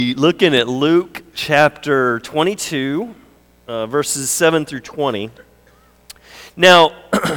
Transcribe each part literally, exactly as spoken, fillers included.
Looking at Luke chapter twenty-two, uh, verses seven through twenty. Now,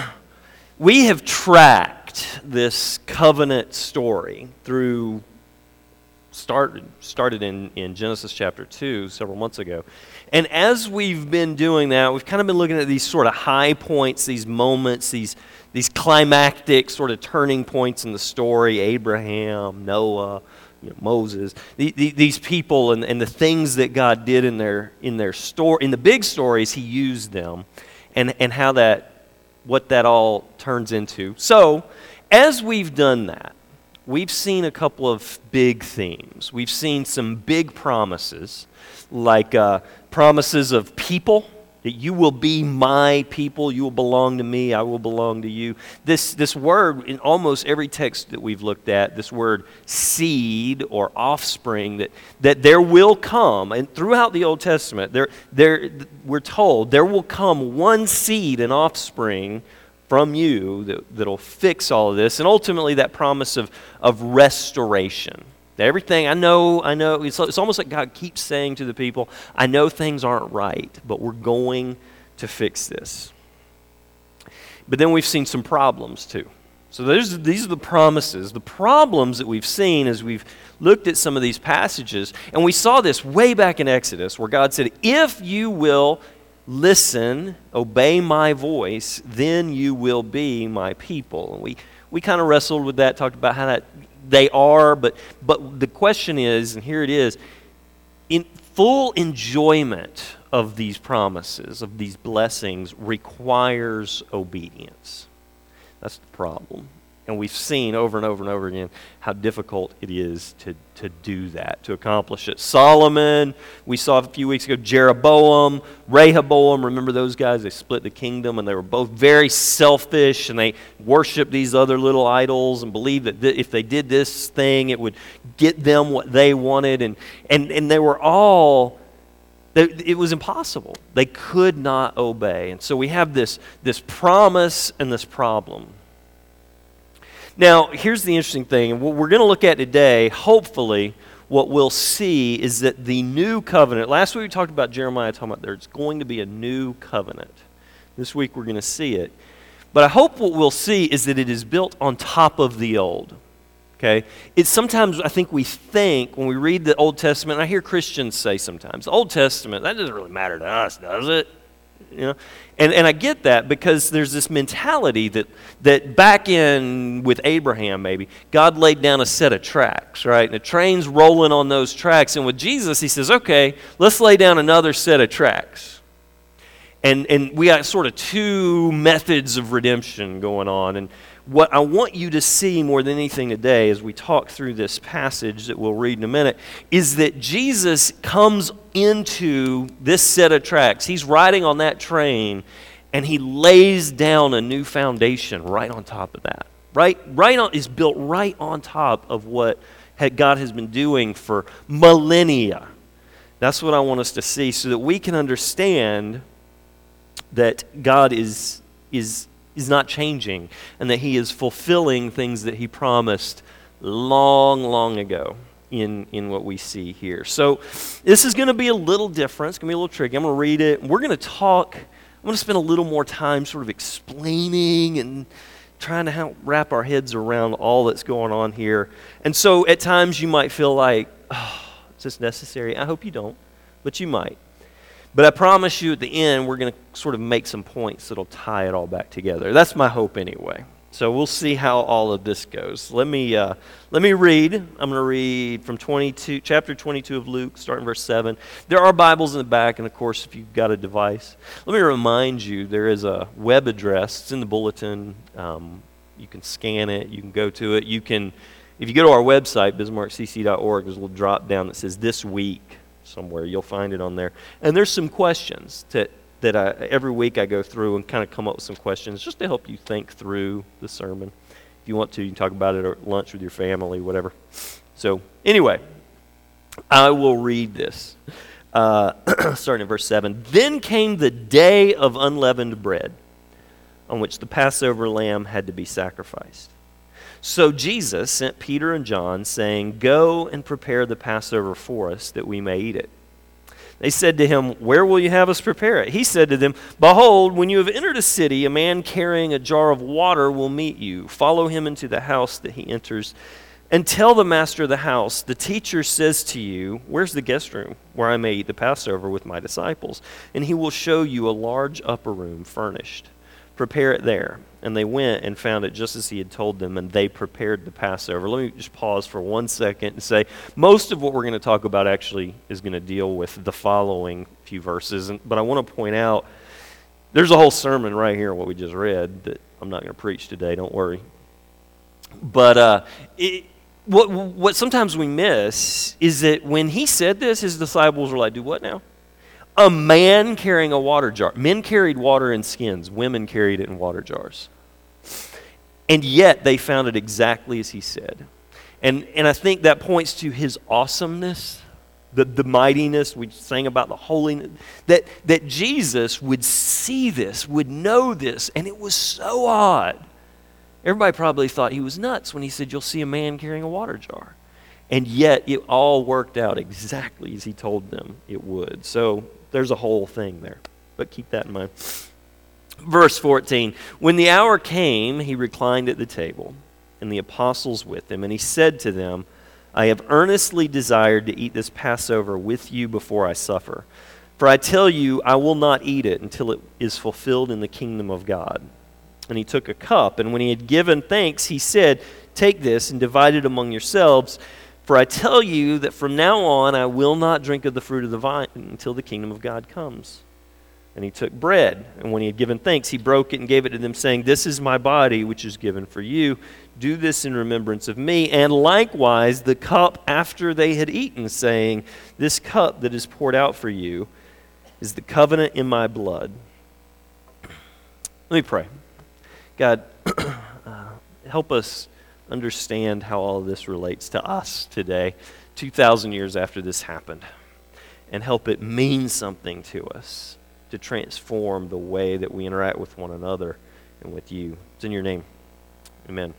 we have tracked this covenant story through, started, started in, in Genesis chapter two several months ago. And as we've been doing that, we've kind of been looking at these sort of high points, these moments, these, these climactic sort of turning points in the story, Abraham, Noah, You know, Moses, the, the, these people and, and the things that God did in their in their story, in the big stories, He used them, and and how that, what that all turns into. So, as we've done that, we've seen a couple of big themes. We've seen some big promises, like uh, promises of people. That you will be my people, you will belong to me, I will belong to you. This, this word, in almost every text that we've looked at, this word seed or offspring, that, that there will come, and throughout the Old Testament, there, there, we're told there will come one seed and offspring from you that, that'll fix all of this, and ultimately that promise of, of restoration. Everything, I know, I know, it's, it's almost like God keeps saying to the people, I know things aren't right, but we're going to fix this. But then we've seen some problems too. So there's, these are the promises. The problems that we've seen as we've looked at some of these passages, and we saw this way back in Exodus where God said, if you will listen, obey my voice, then you will be my people. And we, we kind of wrestled with that, talked about how that they are, but but the question is, and here it is, in full enjoyment of these promises, of these blessings, requires obedience. That's the problem. And we've seen over and over and over again how difficult it is to, to do that, to accomplish it. Solomon, we saw a few weeks ago, Jeroboam, Rehoboam, remember those guys? They split the kingdom and they were both very selfish and they worshiped these other little idols and believed that th- if they did this thing, it would get them what they wanted. And, and, and they were all, they, it was impossible. They could not obey. And so we have this, this promise and this problem. Now, here's the interesting thing, and what we're going to look at today, hopefully, what we'll see is that the new covenant, last week we talked about Jeremiah, talking about there's going to be a new covenant. This week we're going to see it. But I hope what we'll see is that it is built on top of the old. Okay? It's sometimes, I think we think, when we read the Old Testament, and I hear Christians say sometimes, the Old Testament, that doesn't really matter to us, does it? You know, and and I get that because there's this mentality that that back in with Abraham, maybe God laid down a set of tracks, right? And the train's rolling on those tracks, and with Jesus, He says, "Okay, let's lay down another set of tracks." And and we got sort of two methods of redemption going on. And what I want you to see more than anything today, as we talk through this passage that we'll read in a minute, is that Jesus comes into this set of tracks. He's riding on that train, and He lays down a new foundation right on top of that. Right, right on is built right on top of what God has been doing for millennia. That's what I want us to see, so that we can understand that God is is. is not changing, and that He is fulfilling things that He promised long, long ago in, in what we see here. So this is going to be a little different. It's going to be a little tricky. I'm going to read it. We're going to talk. I'm going to spend a little more time sort of explaining and trying to help wrap our heads around all that's going on here. And so at times you might feel like, oh, is this necessary? I hope you don't, but you might. But I promise you at the end, we're going to sort of make some points that'll tie it all back together. That's my hope anyway. So we'll see how all of this goes. Let me uh, let me read. I'm going to read from twenty-two, chapter twenty-two of Luke, starting verse seven. There are Bibles in the back, and of course, if you've got a device. Let me remind you, there is a web address. It's in the bulletin. Um, you can scan it. You can go to it. You can, if you go to our website, bismarck c c dot org, there's a little drop down that says This Week. Somewhere you'll find it on there, and there's some questions that that I, every week I go through and kind of come up with some questions just to help you think through the sermon. If you want to, you can talk about it at lunch with your family, whatever. So anyway, I will read this, uh, starting at verse seven. Then came the day of unleavened bread, on which the Passover lamb had to be sacrificed. So Jesus sent Peter and John, saying, "Go and prepare the Passover for us, that we may eat it." They said to him, "Where will you have us prepare it?" He said to them, "Behold, when you have entered a city, a man carrying a jar of water will meet you. Follow him into the house that he enters, and tell the master of the house, 'The teacher says to you, where's the guest room where I may eat the Passover with my disciples?' And he will show you a large upper room furnished. Prepare it there." And they went and found it just as he had told them, and they prepared the Passover. Let me just pause for one second and say, most of what we're going to talk about actually is going to deal with the following few verses. But I want to point out, there's a whole sermon right here in what we just read that I'm not going to preach today, don't worry. But uh, it, what, what sometimes we miss is that when he said this, his disciples were like, "Do what now?" A man carrying a water jar. Men carried water in skins. Women carried it in water jars. And yet they found it exactly as he said. And and I think that points to his awesomeness, the, the mightiness. We sang about the holiness. That, that Jesus would see this, would know this, and it was so odd. Everybody probably thought he was nuts when he said, "You'll see a man carrying a water jar." And yet it all worked out exactly as he told them it would. So there's a whole thing there. But keep that in mind. Verse fourteen, when the hour came, he reclined at the table, and the apostles with him. And he said to them, "I have earnestly desired to eat this Passover with you before I suffer. For I tell you, I will not eat it until it is fulfilled in the kingdom of God." And he took a cup, and when he had given thanks, he said, "Take this and divide it among yourselves. For I tell you that from now on I will not drink of the fruit of the vine until the kingdom of God comes." And he took bread, and when he had given thanks, he broke it and gave it to them, saying, "This is my body, which is given for you. Do this in remembrance of me." And likewise the cup after they had eaten, saying, "This cup that is poured out for you is the covenant in my blood." Let me pray. God, uh, help us understand how all of this relates to us today, two thousand years after this happened, and help it mean something to us to transform the way that we interact with one another and with you. It's in your name. Amen.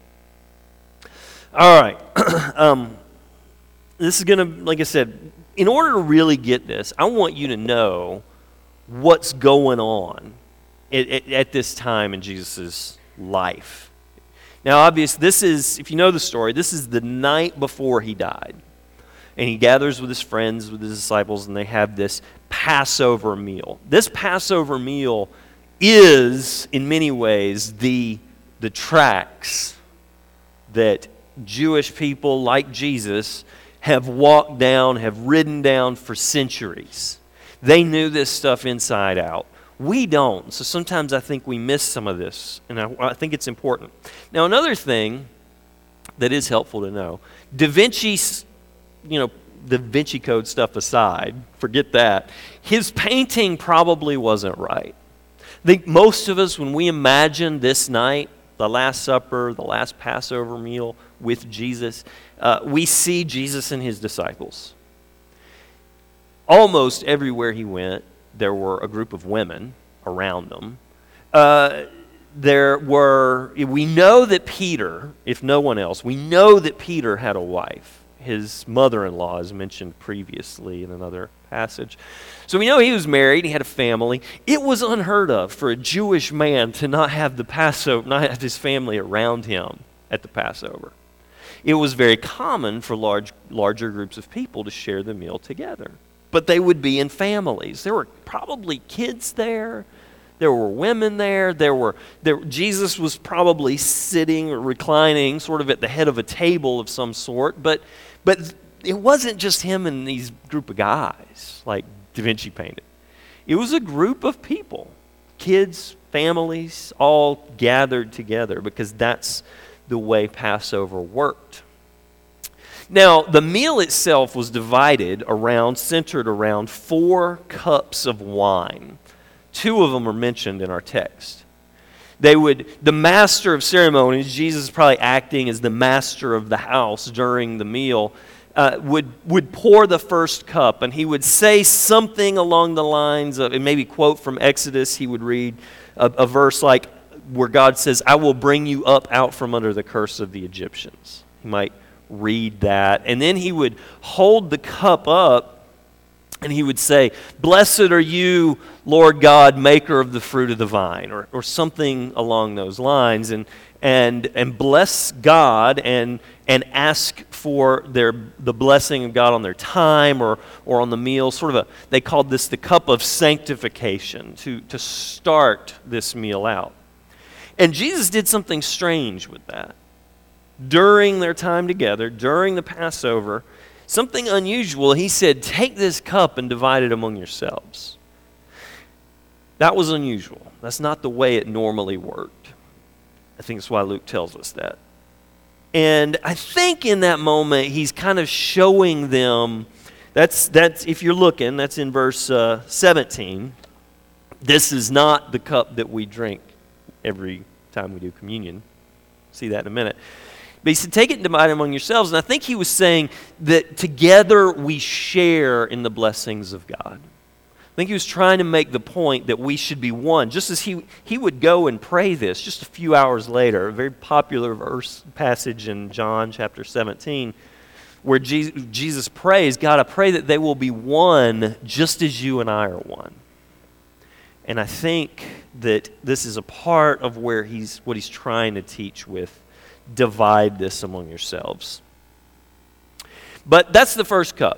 All right. um, this is going to, like I said, in order to really get this, I want you to know what's going on at, at, at this time in Jesus' life. Now, obviously, this is, if you know the story, this is the night before he died. And he gathers with his friends, with his disciples, and they have this Passover meal. This Passover meal is, in many ways, the, the tracks that Jewish people like Jesus have walked down, have ridden down for centuries. They knew this stuff inside out. We don't. So sometimes I think we miss some of this, and I, I think it's important. Now, another thing that is helpful to know, Da Vinci's, you know, Da Vinci Code stuff aside, forget that, his painting probably wasn't right. I think most of us, when we imagine this night, the Last Supper, the last Passover meal with Jesus, uh, we see Jesus and his disciples. Almost everywhere he went, there were a group of women around them. Uh, there were, we know that Peter, if no one else, we know that Peter had a wife. His mother-in-law is mentioned previously in another passage. So we know he was married, he had a family. It was unheard of for a Jewish man to not have the Passover, not have his family around him at the Passover. It was very common for large, larger groups of people to share the meal together. But they would be in families. There were probably kids there. There were women there. There were there, Jesus was probably sitting or reclining sort of at the head of a table of some sort. But, but it wasn't just him and these group of guys like Da Vinci painted. It was a group of people, kids, families, all gathered together because that's the way Passover worked. Now, the meal itself was divided around, centered around four cups of wine. Two of them are mentioned in our text. They would, the master of ceremonies, Jesus is probably acting as the master of the house during the meal, uh, would, would pour the first cup, and he would say something along the lines of, and maybe quote from Exodus, he would read a, a verse like, where God says, I will bring you up out from under the curse of the Egyptians. He might read that. And then he would hold the cup up and he would say, blessed are you, Lord God, maker of the fruit of the vine, or, or something along those lines. And and and bless God and and ask for their the blessing of God on their time or or on the meal. Sort of a, they called this the cup of sanctification to, to start this meal out. And Jesus did something strange with that. During their time together, during the Passover, something unusual, he said, take this cup and divide it among yourselves. That was unusual. That's not the way it normally worked. I think that's why Luke tells us that. And I think in that moment, he's kind of showing them, that's, that's if you're looking, that's in verse uh, seventeen. This is not the cup that we drink every time we do communion. See that in a minute. But he said, take it and divide it among yourselves. And I think he was saying that together we share in the blessings of God. I think he was trying to make the point that we should be one. Just as he, he would go and pray this just a few hours later, a very popular verse passage in John chapter seventeen, where Jesus, Jesus prays, God, I pray that they will be one just as you and I are one. And I think that this is a part of where he's what he's trying to teach with divide this among yourselves. But that's the first cup.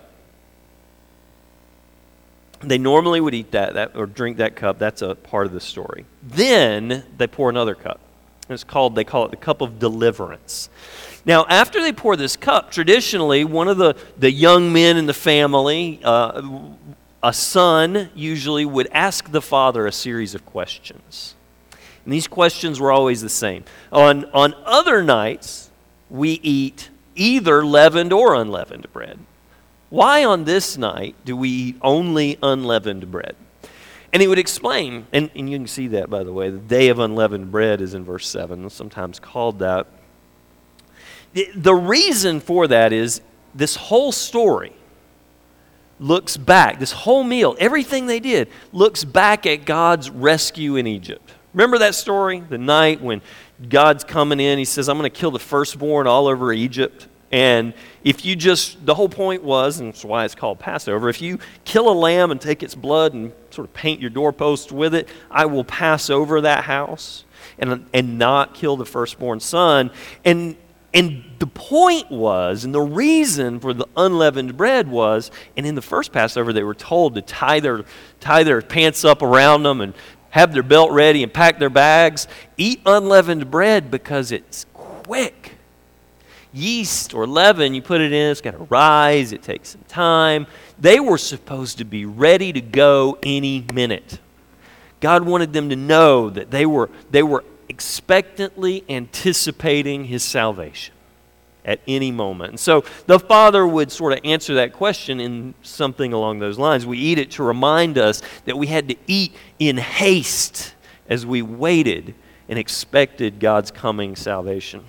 They normally would eat that, that or drink that cup. That's a part of the story. Then they pour another cup. It's called, they call it the cup of deliverance. Now, after they pour this cup, traditionally, one of the, the young men in the family, uh, a son usually would ask the father a series of questions. And these questions were always the same. On, on other nights, we eat either leavened or unleavened bread. Why on this night do we eat only unleavened bread? And he would explain, and, and you can see that, by the way, the day of unleavened bread is in verse seven, sometimes called that. The, the reason for that is this whole story looks back, this whole meal, everything they did, looks back at God's rescue in Egypt. Remember that story? The night when God's coming in, he says, I'm going to kill the firstborn all over Egypt. And if you just, the whole point was, and that's why it's called Passover, if you kill a lamb and take its blood and sort of paint your doorposts with it, I will pass over that house and, and not kill the firstborn son. And, and the point was, and the reason for the unleavened bread was, and in the first Passover they were told to tie their, tie their pants up around them and have their belt ready and pack their bags. Eat unleavened bread because it's quick. Yeast or leaven, you put it in, it's got to rise, it takes some time. They were supposed to be ready to go any minute. God wanted them to know that they were, they were expectantly anticipating his salvation at any moment. And so the Father would sort of answer that question in something along those lines. We eat it to remind us that we had to eat in haste as we waited and expected God's coming salvation.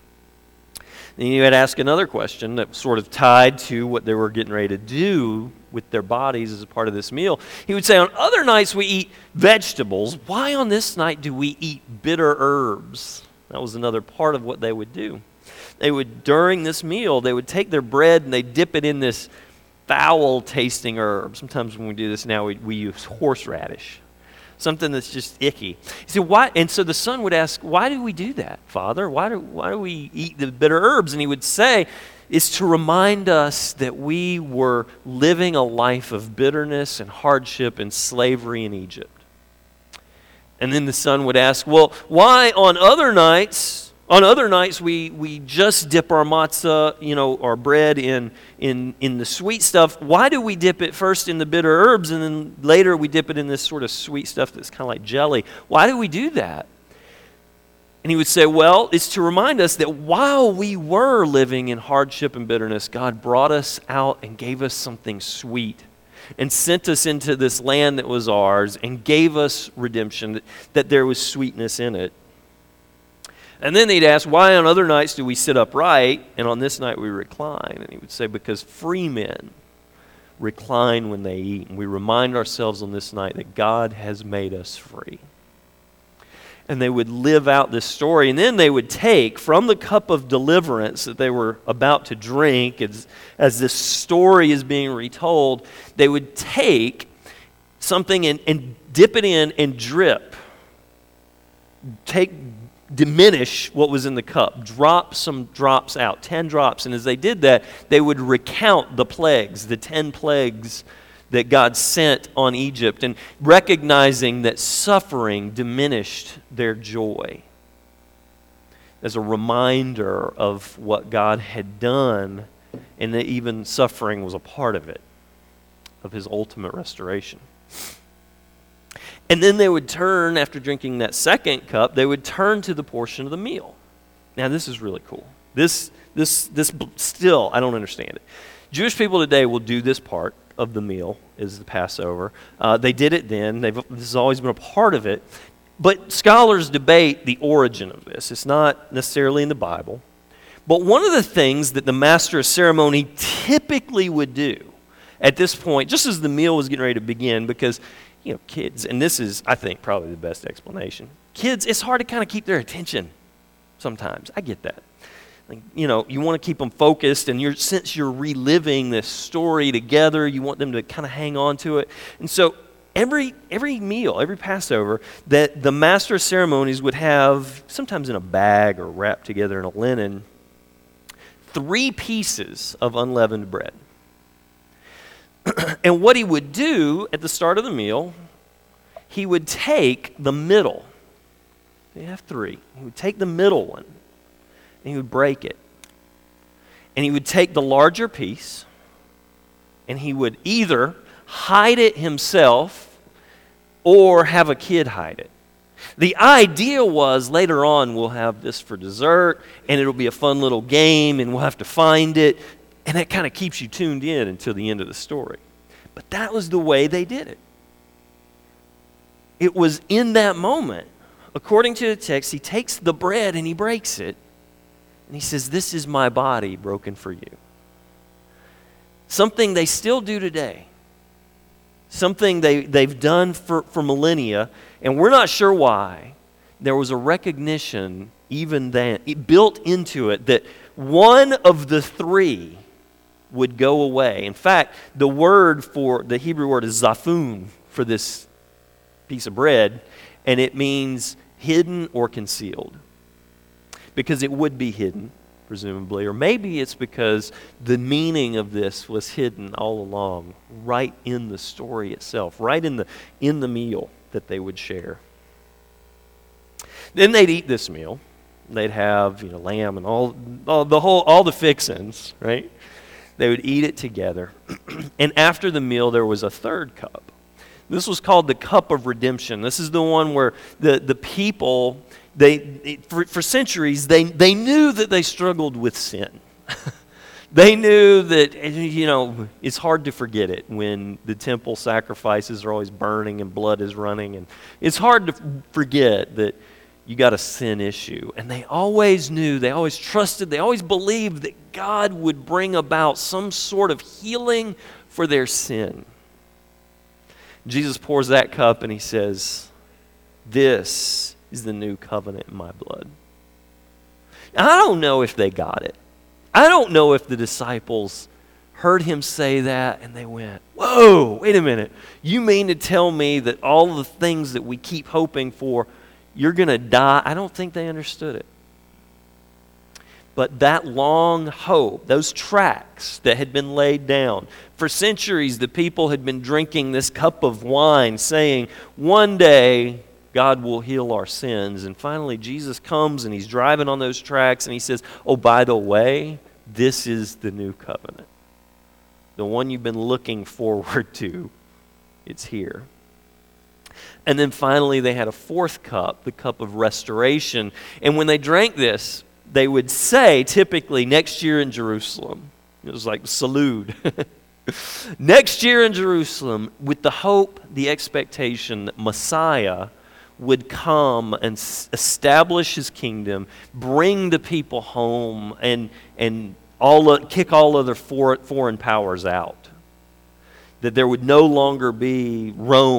Then you had to ask another question that was sort of tied to what they were getting ready to do with their bodies as a part of this meal. He would say, on other nights we eat vegetables. Why on this night do we eat bitter herbs? That was another part of what they would do. They would, during this meal, they would take their bread and they dip it in this foul-tasting herb. Sometimes when we do this now, we, we use horseradish. Something that's just icky. You see, why? And so the son would ask, why do we do that, Father? Why do, why do we eat the bitter herbs? And he would say, it's to remind us that we were living a life of bitterness and hardship and slavery in Egypt. And then the son would ask, well, why on other nights, on other nights we, we just dip our matzah, you know, our bread in, in, in the sweet stuff. Why do we dip it first in the bitter herbs and then later we dip it in this sort of sweet stuff that's kind of like jelly? Why do we do that? And he would say, well, it's to remind us that while we were living in hardship and bitterness, God brought us out and gave us something sweet and sent us into this land that was ours and gave us redemption, that, that there was sweetness in it. And then they'd ask, why on other nights do we sit upright and on this night we recline? And he would say, because free men recline when they eat. And we remind ourselves on this night that God has made us free. And they would live out this story. And then they would take from the cup of deliverance that they were about to drink, as, as this story is being retold, they would take something and, and dip it in and drip. Take, diminish what was in the cup. Drop some drops out, ten drops. And as they did that, they would recount the plagues, the ten plagues that God sent on Egypt, and recognizing that suffering diminished their joy as a reminder of what God had done, and that even suffering was a part of it, of his ultimate restoration. And then they would turn, after drinking that second cup, they would turn to the portion of the meal. Now this is really cool. This, this, this still, I don't understand it. Jewish people today will do this part of the meal, is the Passover. Uh, they did it then. They've, this has always been a part of it. But scholars debate the origin of this. It's not necessarily in the Bible. But one of the things that the master of ceremony typically would do at this point, just as the meal was getting ready to begin, because, you know, kids, and this is, I think, probably the best explanation. Kids, it's hard to kind of keep their attention sometimes. I get that. Like, you know, you want to keep them focused, and you're, since you're reliving this story together, you want them to kind of hang on to it. And so every every meal, every Passover, that the master of ceremonies would have, sometimes in a bag or wrapped together in a linen, three pieces of unleavened bread. And what he would do at the start of the meal, he would take the middle. They have three. He would take the middle one, and he would break it. And he would take the larger piece, and he would either hide it himself or have a kid hide it. The idea was later on we'll have this for dessert, and it'll be a fun little game, and we'll have to find it, and that kind of keeps you tuned in until the end of the story. But that was the way they did it. It was in that moment, according to the text, he takes the bread and he breaks it, and he says, "This is my body broken for you." Something they still do today. Something they, they've done for, for millennia, and we're not sure why. There was a recognition even then, it built into it, that one of the three would go away. In fact, the word for, the Hebrew word is zaphun for this piece of bread, and it means hidden or concealed. Because it would be hidden, presumably, or maybe it's because the meaning of this was hidden all along, right in the story itself, right in the in the meal that they would share. Then they'd eat this meal. They'd have, you know, lamb and all, all the whole all the fixings, right? They would eat it together. And after the meal, there was a third cup. This was called the cup of redemption. This is the one where the, the people, they for, for centuries, they, they knew that they struggled with sin. They knew that, you know, it's hard to forget it when the temple sacrifices are always burning and blood is running. And it's hard to forget that you got a sin issue. And they always knew, they always trusted, they always believed that God would bring about some sort of healing for their sin. Jesus pours that cup and he says, "This is the new covenant in my blood." Now, I don't know if they got it. I don't know if the disciples heard him say that and they went, "Whoa, wait a minute. You mean to tell me that all the things that we keep hoping for, you're going to die?" I don't think they understood it. But that long hope, those tracks that had been laid down, for centuries the people had been drinking this cup of wine saying, one day God will heal our sins. And finally Jesus comes and he's driving on those tracks and he says, "Oh, by the way, this is the new covenant. The one you've been looking forward to. It's here." And then finally they had a fourth cup, the cup of restoration. And when they drank this, they would say, typically, "Next year in Jerusalem." It was like salute. "Next year in Jerusalem," with the hope, the expectation that Messiah would come and s- establish his kingdom, bring the people home, and and all uh, kick all other for, foreign powers out. That there would no longer be Rome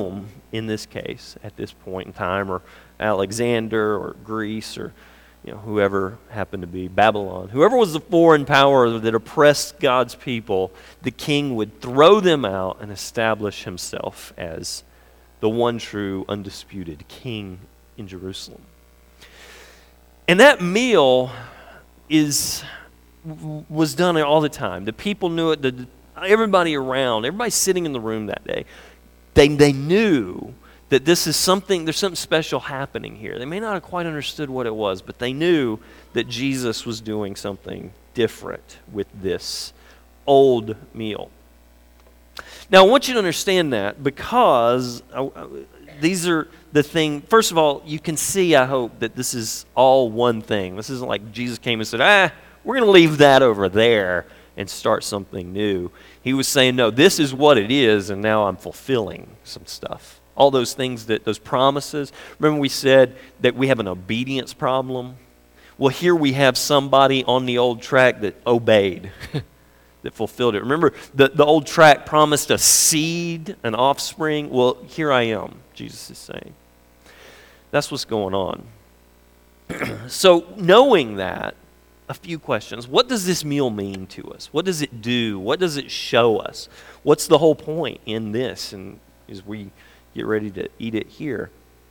in this case, at this point in time, or Alexander, or Greece, or you know, whoever happened to be, Babylon. Whoever was the foreign power that oppressed God's people, the king would throw them out and establish himself as the one true, undisputed king in Jerusalem. And that meal is was done all the time. The people knew it. The, everybody around, everybody sitting in the room that day, they they knew that this is something, there's something special happening here. They may not have quite understood what it was, but they knew that Jesus was doing something different with this old meal. Now, I want you to understand that because uh, these are the thing. First of all, you can see, I hope, that this is all one thing. This isn't like Jesus came and said, ah, we're going to leave that over there and start something new. He was saying, no, this is what it is, and now I'm fulfilling some stuff. All those things, that those promises. Remember we said that we have an obedience problem? Well, here we have somebody on the old track that obeyed, that fulfilled it. Remember, the, the old track promised a seed, an offspring. Well, here I am, Jesus is saying. That's what's going on. So, knowing that, a few questions. What does this meal mean to us? What does it do? What does it show us? What's the whole point in this? And as we get ready to eat it here,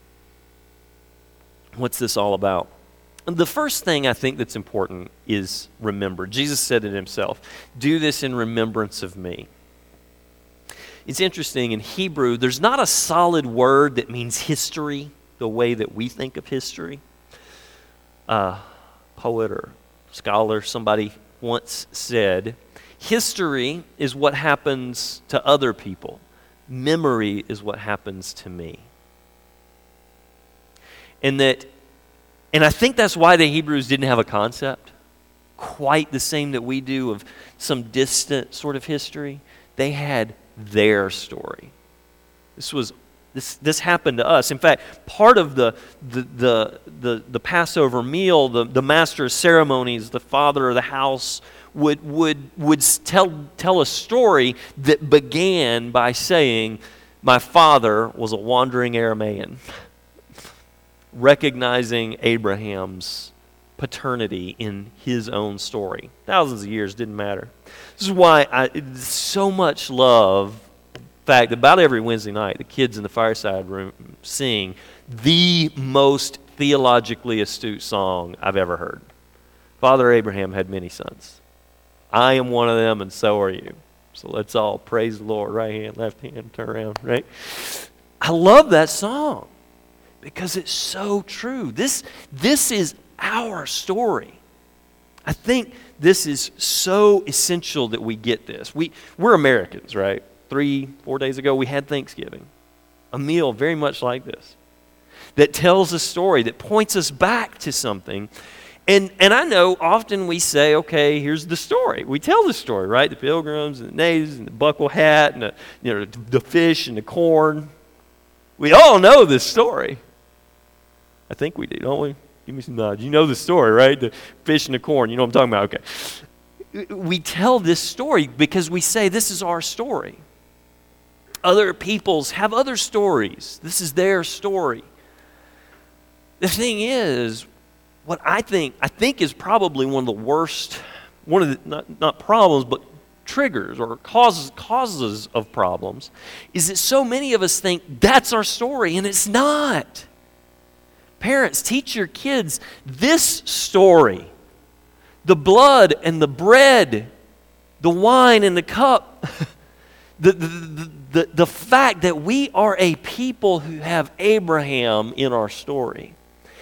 what's this all about? And the first thing I think that's important is remember. Jesus said it himself, do this in remembrance of me. It's interesting, in Hebrew, there's not a solid word that means history the way that we think of history. A poet or scholar, somebody once said, history is what happens to other people. Memory is what happens to me. And that, and I think that's why the Hebrews didn't have a concept quite the same that we do of some distant sort of history. They had their story. This was this this happened to us. In fact, part of the the the the, the Passover meal, the, the master of ceremonies, the father of the house, would would would tell tell a story that began by saying, my father was a wandering Aramaean, recognizing Abraham's paternity in his own story. Thousands of years, didn't matter. This is why I so much love the fact that about every Wednesday night, the kids in the fireside room sing the most theologically astute song I've ever heard. Father Abraham had many sons. I am one of them, and so are you. So let's all praise the Lord. Right hand, left hand, turn around, right? I love that song because it's so true. This, this is our story. I think this is so essential that we get this. We, we're Americans, right? Three, four days ago, we had Thanksgiving. A meal very much like this that tells a story, that points us back to something. And and I know often we say, okay, here's the story. We tell the story, right? The pilgrims and the natives and the buckle hat and the, you know, the fish and the corn. We all know this story. I think we do, don't we? Give me some nods. You know the story, right? The fish and the corn. You know what I'm talking about? Okay. We tell this story because we say this is our story. Other peoples have other stories. This is their story. The thing is, what I think I think is probably one of the worst, one of the not, not problems, but triggers or causes causes of problems, is that so many of us think that's our story, and it's not. Parents, teach your kids this story. The blood and the bread, the wine and the cup, the, the, the, the, the fact that we are a people who have Abraham in our story.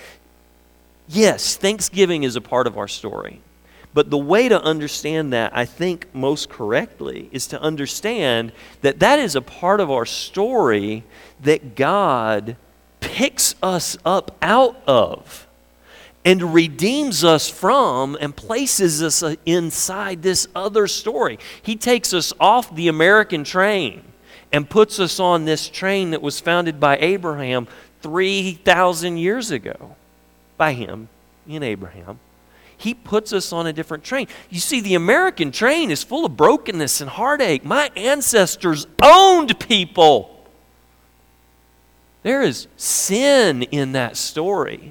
Yes, Thanksgiving is a part of our story. But the way to understand that, I think most correctly, is to understand that that is a part of our story that God picks us up out of and redeems us from and places us inside this other story. He takes us off the American train and puts us on this train that was founded by Abraham three thousand years ago. By him, in Abraham. He puts us on a different train. You see, the American train is full of brokenness and heartache. My ancestors owned people. There is sin in that story,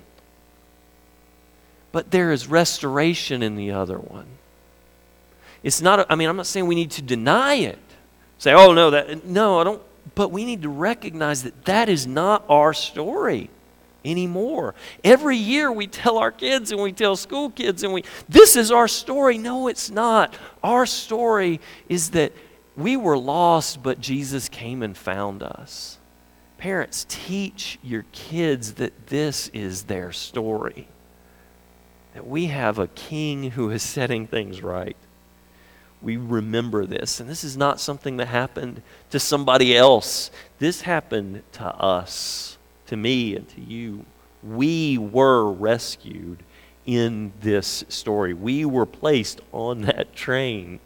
but there is restoration in the other one. It's not, a, I mean, I'm not saying we need to deny it. Say, oh, no, that, no, I don't. But we need to recognize that that is not our story anymore. Every year we tell our kids and we tell school kids and we, this is our story. No, it's not. Our story is that we were lost, but Jesus came and found us. Parents, teach your kids that this is their story. That we have a king who is setting things right. We remember this. And this is not something that happened to somebody else. This happened to us, to me and to you. We were rescued in this story. We were placed on that train.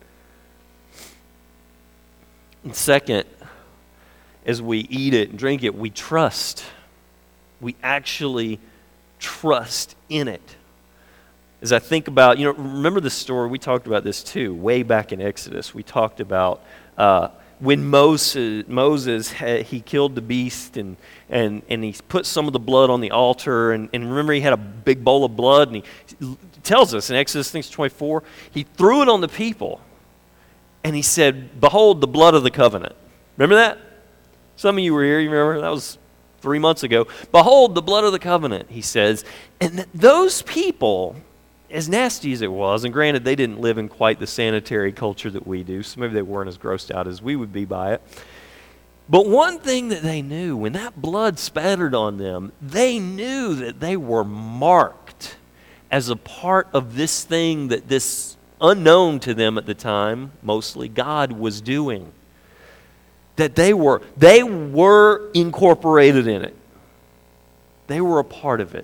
And second, as we eat it and drink it, we trust. We actually trust in it. As I think about, you know, remember the story, we talked about this too, way back in Exodus. We talked about uh, when Moses, Moses had, he killed the beast and, and, and he put some of the blood on the altar. And, and remember, he had a big bowl of blood. And he tells us in Exodus I think it's twenty-four, he threw it on the people. And he said, behold, the blood of the covenant. Remember that? Some of you were here, you remember? That was three months ago. Behold, the blood of the covenant, he says. And th- those people, as nasty as it was, and granted they didn't live in quite the sanitary culture that we do, so maybe they weren't as grossed out as we would be by it. But one thing that they knew, when that blood spattered on them, they knew that they were marked as a part of this thing that this unknown to them at the time, mostly, God was doing. That they were, they were incorporated in it. They were a part of it.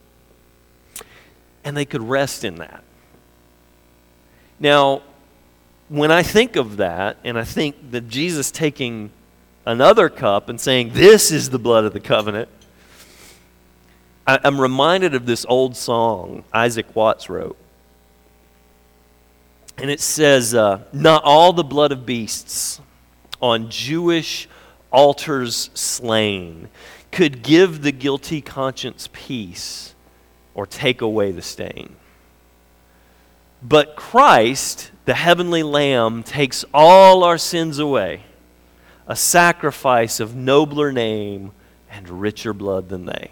And they could rest in that. Now, when I think of that, and I think that Jesus taking another cup and saying, this is the blood of the covenant, I, I'm reminded of this old song Isaac Watts wrote. And it says, uh, not all the blood of beasts on Jewish altars slain could give the guilty conscience peace or take away the stain. But Christ, the heavenly Lamb, takes all our sins away, a sacrifice of nobler name and richer blood than they.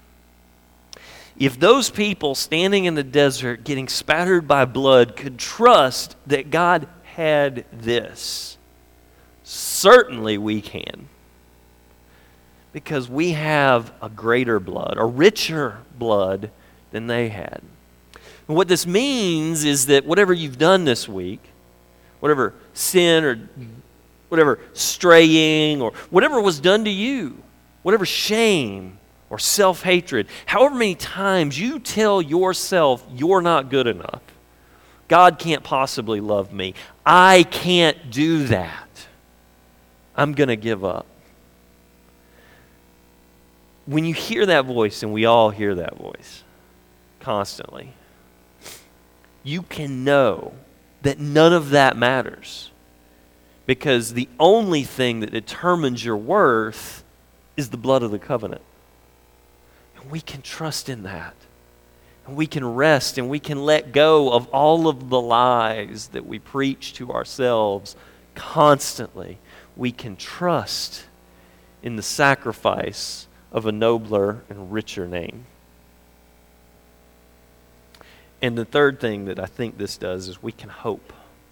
If those people standing in the desert getting spattered by blood could trust that God had this, certainly we can. Because we have a greater blood, a richer blood than they had. And what this means is that whatever you've done this week, whatever sin or whatever straying or whatever was done to you, whatever shame or self-hatred, however many times you tell yourself you're not good enough, God can't possibly love me, I can't do that, I'm going to give up. When you hear that voice, and we all hear that voice constantly, you can know that none of that matters, because the only thing that determines your worth is the blood of the covenant. And we can trust in that. And we can rest and we can let go of all of the lies that we preach to ourselves constantly. We can trust in the sacrifice of a nobler and richer name. And the third thing that I think this does is we can hope.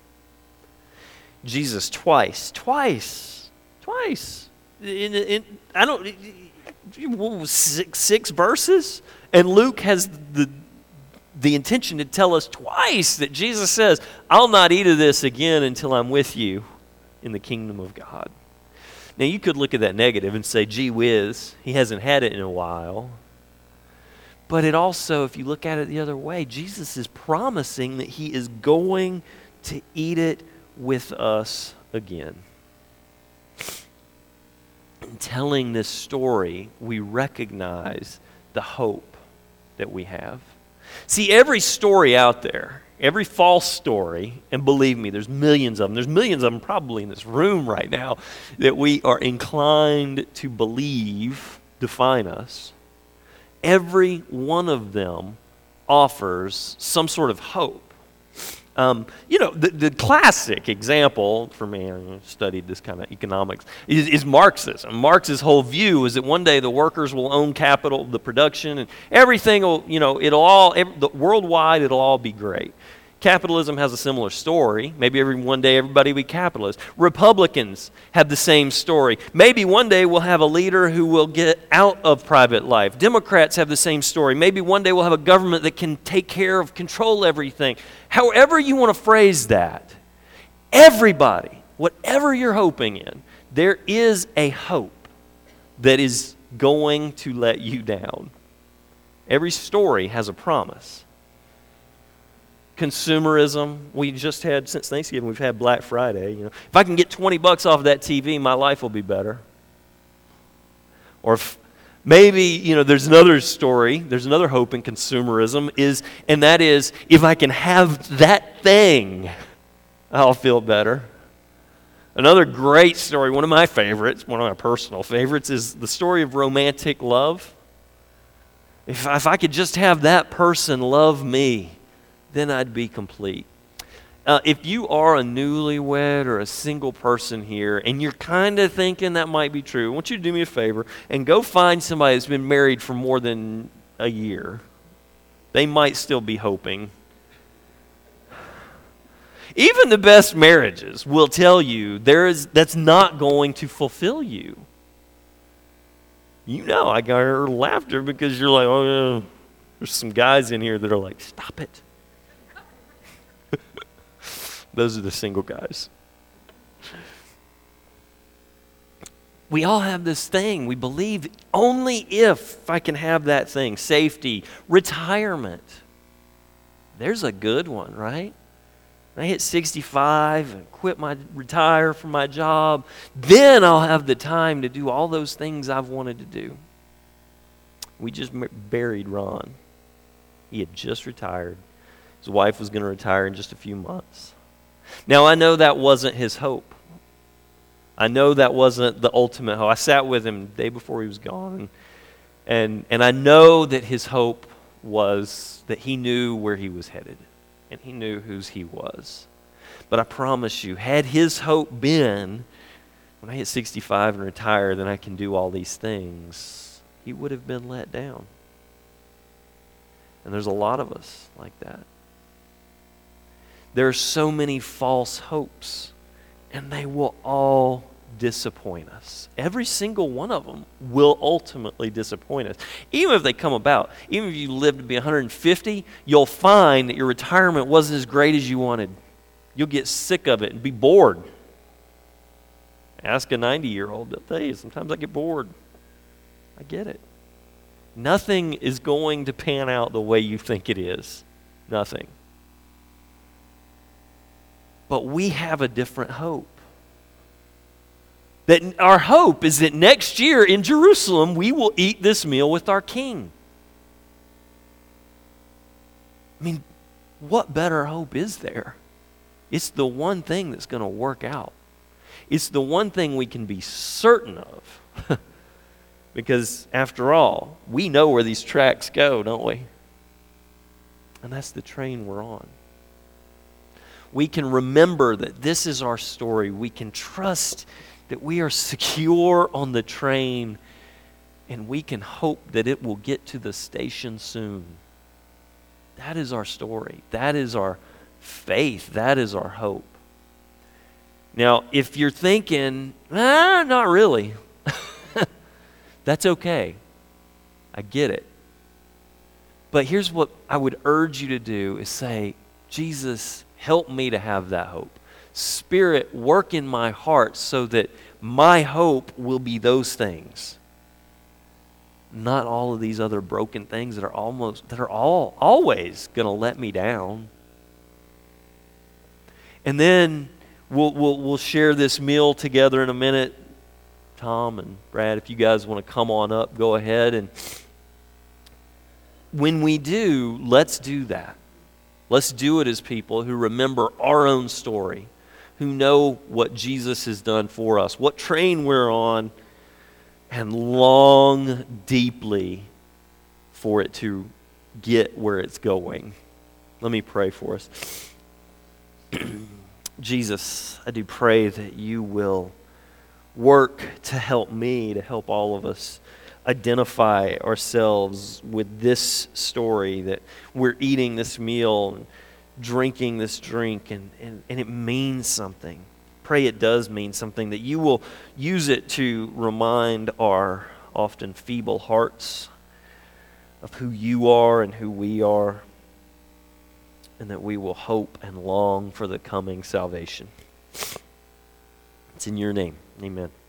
Jesus twice, twice, twice. In, in, I don't. Six, six verses, and Luke has the the intention to tell us twice that Jesus says, "I'll not eat of this again until I'm with you in the kingdom of God." Now you could look at that negative and say, "Gee whiz, he hasn't had it in a while." But it also, if you look at it the other way, Jesus is promising that he is going to eat it with us again. In telling this story, we recognize the hope that we have. See, every story out there, every false story, and believe me, there's millions of them. There's millions of them probably in this room right now that we are inclined to believe define us, every one of them offers some sort of hope. Um, you know, the, the classic example for me, I studied this kind of economics, is, is Marxism. Marx's whole view is that one day the workers will own capital, the production, and everything will, you know, it'll all, every, the, worldwide, it'll all be great. Capitalism has a similar story. Maybe every one day everybody will be capitalist. Republicans have the same story. Maybe one day we'll have a leader who will get out of private life. Democrats have the same story. Maybe one day we'll have a government that can take care of, control everything. However you want to phrase that, everybody, whatever you're hoping in, there is a hope that is going to let you down. Every story has a promise. Consumerism, we just had, since Thanksgiving, we've had Black Friday. You know, if I can get twenty bucks off of that T V, my life will be better. Or if maybe, you know, there's another story, there's another hope in consumerism, is, and that is, if I can have that thing, I'll feel better. Another great story, one of my favorites, one of my personal favorites, is the story of romantic love. If, if I could just have that person love me, then I'd be complete. Uh, if you are a newlywed or a single person here and you're kind of thinking that might be true, I want you to do me a favor and go find somebody that's been married for more than a year. They might still be hoping. Even the best marriages will tell you there is that's not going to fulfill you. You know, I got her laughter because you're like, oh, yeah. There's some guys in here that are like, stop it. Those are the single guys. We all have this thing. We believe only if I can have that thing. Safety, retirement. There's a good one, right? When I hit sixty-five and quit my, retire from my job, then I'll have the time to do all those things I've wanted to do. We just buried Ron. He had just retired. His wife was going to retire in just a few months. Now, I know that wasn't his hope. I know that wasn't the ultimate hope. I sat with him the day before he was gone, and, and I know that his hope was that he knew where he was headed, and he knew whose he was. But I promise you, had his hope been, when I hit sixty-five and retire, then I can do all these things, he would have been let down. And there's a lot of us like that. There are so many false hopes, and they will all disappoint us. Every single one of them will ultimately disappoint us. Even if they come about, even if you live to be one hundred fifty, you'll find that your retirement wasn't as great as you wanted. You'll get sick of it and be bored. Ask a ninety-year-old, they'll tell you, sometimes I get bored. I get it. Nothing is going to pan out the way you think it is. Nothing. But we have a different hope. That our hope is that next year in Jerusalem, we will eat this meal with our King. I mean, what better hope is there? It's the one thing that's going to work out. It's the one thing we can be certain of. Because after all, we know where these tracks go, don't we? And that's the train we're on. We can remember that this is our story. We can trust that we are secure on the train, and we can hope that it will get to the station soon. That is our story. That is our faith. That is our hope. Now, if you're thinking, ah, not really, that's okay. I get it. But here's what I would urge you to do is say, Jesus, help me to have that hope. Spirit, work in my heart so that my hope will be those things. Not all of these other broken things that are almost that are all always going to let me down. And then we'll we'll we'll share this meal together in a minute. Tom and Brad, if you guys want to come on up, go ahead. And when we do, let's do that. Let's do it as people who remember our own story, who know what Jesus has done for us, what train we're on, and long deeply for it to get where it's going. Let me pray for us. Jesus, I do pray that you will work to help me, to help all of us identify ourselves with this story, that we're eating this meal and drinking this drink, and, and, and it means something. Pray it does mean something, that you will use it to remind our often feeble hearts of who you are and who we are, and that we will hope and long for the coming salvation. It's in your name. Amen.